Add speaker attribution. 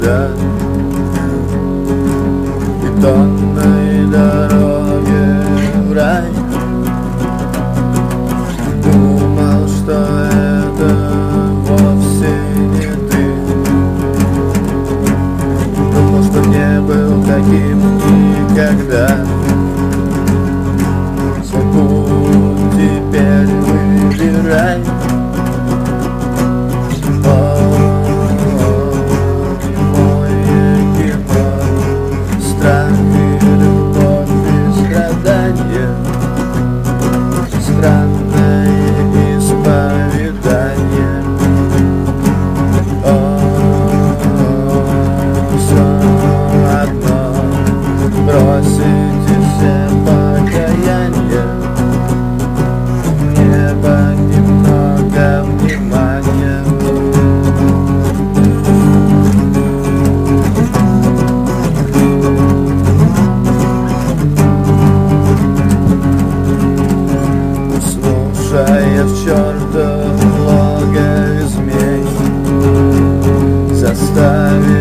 Speaker 1: никогда. Бетонной дороге в рай. Думал, что это вовсе не ты. Думал, что не был таким никогда. Свой путь теперь выбирай. Странное исповедание. Все одно бросите все покаяния. Небо немного внимания. Я в чертовом логове змей, заставил